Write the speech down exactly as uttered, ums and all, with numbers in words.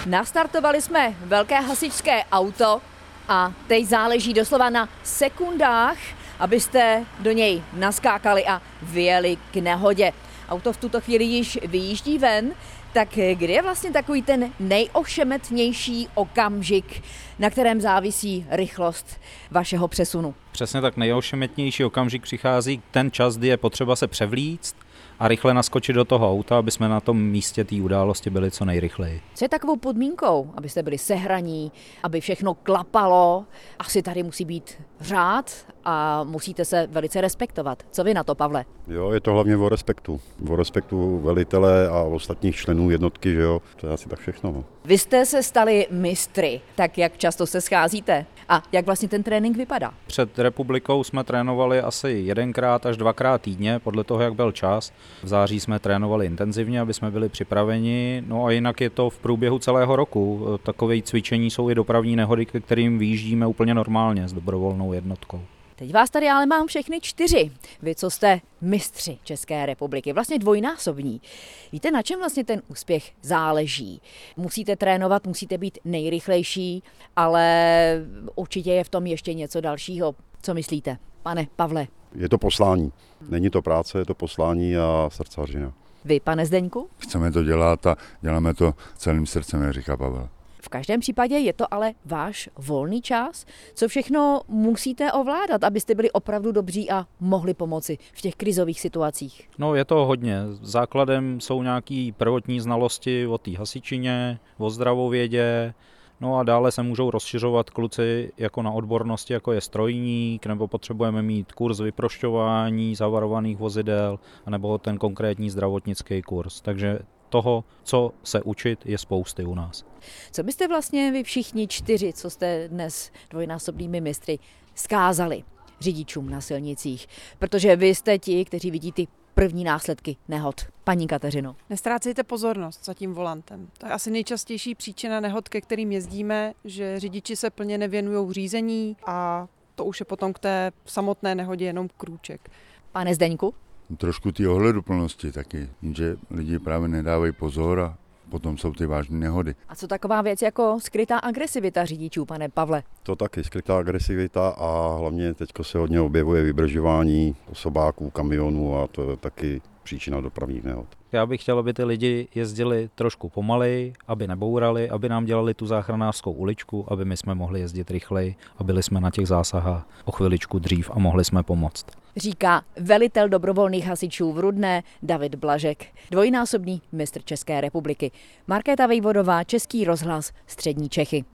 Nastartovali jsme velké hasičské auto a teď záleží doslova na sekundách, abyste do něj naskákali a vyjeli k nehodě. Auto v tuto chvíli již vyjíždí ven, tak kdy je vlastně takový ten nejošemetnější okamžik, na kterém závisí rychlost vašeho přesunu? Přesně tak, nejošemetnější okamžik přichází ten čas, kdy je potřeba se převlíct a rychle naskočit do toho auta, aby jsme na tom místě té události byli co nejrychleji. Co je takovou podmínkou, abyste byli sehraní, aby všechno klapalo? Asi tady musí být řád a musíte se velice respektovat. Co vy na to, Pavle? Jo, je to hlavně o respektu. O respektu velitele a ostatních členů jednotky, že jo. To je asi tak všechno. No. Vy jste se stali mistry, tak jak často se scházíte? A jak vlastně ten trénink vypadá? Před republikou jsme trénovali asi jedenkrát až dvakrát týdně, podle toho, jak byl čas. V září jsme trénovali intenzivně, aby jsme byli připraveni. No a jinak je to v průběhu celého roku. Takové cvičení jsou i dopravní nehody, ke kterým vyjíždíme úplně normálně s dobrovolnou jednotkou. Teď vás tady ale mám všechny čtyři. Vy, co jste mistři České republiky, vlastně dvojnásobní. Víte, na čem vlastně ten úspěch záleží? Musíte trénovat, musíte být nejrychlejší, ale určitě je v tom ještě něco dalšího. Co myslíte, pane Pavle? Je to poslání. Není to práce, je to poslání a srdcařina. Vy, pane Zdeňku? Chceme to dělat a děláme to celým srdcem, jak říká Pavel. V každém případě je to ale váš volný čas. Co všechno musíte ovládat, abyste byli opravdu dobří a mohli pomoci v těch krizových situacích? No je to hodně. Základem jsou nějaké prvotní znalosti o té hasičině, o zdravovědě, no a dále se můžou rozšiřovat kluci jako na odbornosti, jako je strojník, nebo potřebujeme mít kurz vyprošťování zavarovaných vozidel, nebo ten konkrétní zdravotnický kurz. Takže toho, co se učit, je spousty u nás. Co byste vlastně vy všichni čtyři, co jste dnes dvojnásobnými mistry, zkázali řidičům na silnicích? Protože vy jste ti, kteří vidí ty první následky nehod. Paní Kateřino. Nestrácejte pozornost za tím volantem. To je asi nejčastější příčina nehod, ke kterým jezdíme, že řidiči se plně nevěnují řízení a to už je potom k té samotné nehodě jenom krůček. Pane Zdeňku? Trošku ty ohleduplnosti taky, že lidi právě nedávají pozor a potom jsou ty vážné nehody. A co taková věc jako skrytá agresivita řidičů, pane Pavle? To taky, skrytá agresivita a hlavně teďko se hodně objevuje vybržování osobáků, kamionů a to je taky příčina dopravních nehod. Já bych chtěl, aby ty lidi jezdili trošku pomaleji, aby nebourali, aby nám dělali tu záchranářskou uličku, aby my jsme mohli jezdit rychleji a byli jsme na těch zásahách o chviličku dřív a mohli jsme pomoct. Říká velitel dobrovolných hasičů v Rudné David Blažek, dvojnásobný mistr České republiky. Markéta Vejvodová, Český rozhlas, Střední Čechy.